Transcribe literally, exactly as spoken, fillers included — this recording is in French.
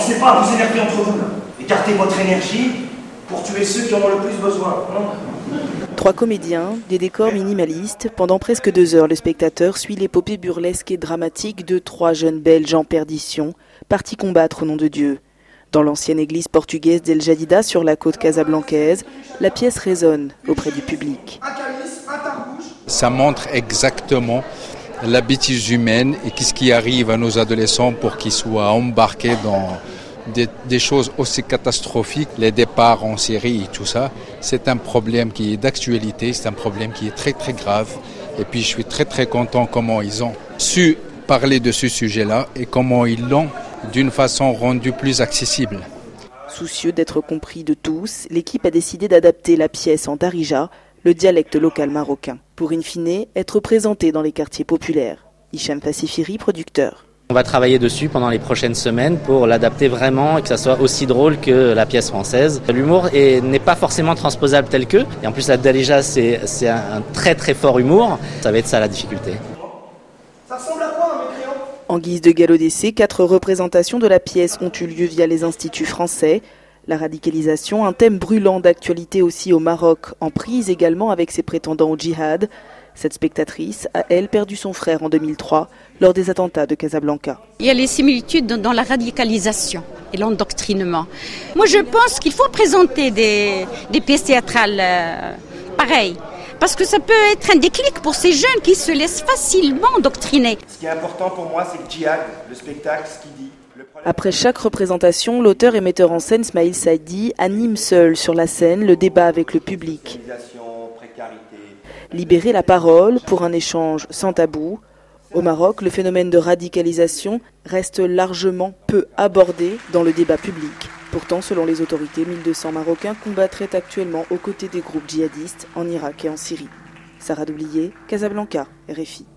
Commencez pas à vous énerver entre vous, là. Écartez votre énergie pour tuer ceux qui en ont le plus besoin. Non ? Trois comédiens, des décors minimalistes. Pendant presque deux heures, le spectateur suit l'épopée burlesque et dramatique de trois jeunes Belges en perdition, partis combattre au nom de Dieu. Dans l'ancienne église portugaise d'El Jadida sur la côte casablancaise, la pièce résonne auprès du public. Ça montre exactement la bêtise humaine et qu'est-ce qui arrive à nos adolescents pour qu'ils soient embarqués dans des, des choses aussi catastrophiques, les départs en Syrie et tout ça. C'est un problème qui est d'actualité, c'est un problème qui est très très grave. Et puis je suis très très content comment ils ont su parler de ce sujet-là et comment ils l'ont d'une façon rendue plus accessible. Soucieux d'être compris de tous, l'équipe a décidé d'adapter la pièce en darija, le dialecte local marocain, pour in fine être présenté dans les quartiers populaires. Hicham Fassifiri, producteur. On va travailler dessus pendant les prochaines semaines pour l'adapter vraiment et que ça soit aussi drôle que la pièce française. L'humour est, n'est pas forcément transposable tel que, et en plus la darija c'est, c'est un, un très très fort humour, ça va être ça la difficulté. Ça ressemble à quoi un mécréant ? En guise de galop d'essai, quatre représentations de la pièce ont eu lieu via les instituts français. La radicalisation, un thème brûlant d'actualité aussi au Maroc, en prise également avec ses prétendants au djihad. Cette spectatrice a, elle, perdu son frère en deux mille trois lors des attentats de Casablanca. Il y a les similitudes dans la radicalisation et l'endoctrinement. Moi, je pense qu'il faut présenter des, des pièces théâtrales euh, pareilles. Parce que ça peut être un déclic pour ces jeunes qui se laissent facilement endoctriner. Ce qui est important pour moi, c'est le djihad, le spectacle, ce qu'il dit. Après chaque représentation, l'auteur et metteur en scène Smaïl Saidi anime seul sur la scène le débat avec le public. Libérer la parole pour un échange sans tabou. Au Maroc, le phénomène de radicalisation reste largement peu abordé dans le débat public. Pourtant, selon les autorités, mille deux cents Marocains combattraient actuellement aux côtés des groupes djihadistes en Irak et en Syrie. Sarah Doublier, Casablanca, R F I.